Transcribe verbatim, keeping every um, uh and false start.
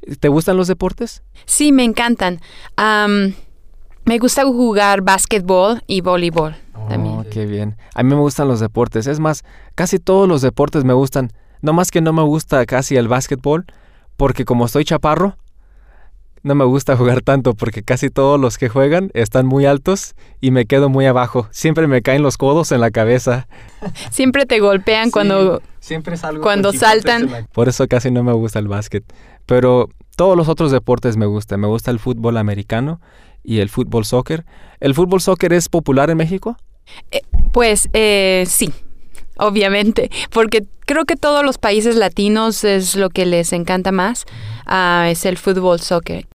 ¿Te gustan los deportes? Sí, me encantan. Um, me gusta jugar básquetbol y voleibol también. Oh, qué bien. A mí me gustan los deportes. Es más, casi todos los deportes me gustan. No más que no me gusta casi el básquetbol, porque como soy chaparro, no me gusta jugar tanto porque casi todos los que juegan están muy altos y me quedo muy abajo. Siempre me caen los codos en la cabeza. Siempre te golpean Sí, cuando, siempre salgo cuando con chicotes saltan. en la- Por eso casi no me gusta el básquet. Pero todos los otros deportes me gustan. Me gusta el fútbol americano y el fútbol soccer. ¿El fútbol soccer es popular en México? Eh, pues eh, sí, obviamente, porque creo que todos los países latinos es lo que les encanta más, uh, es el fútbol soccer.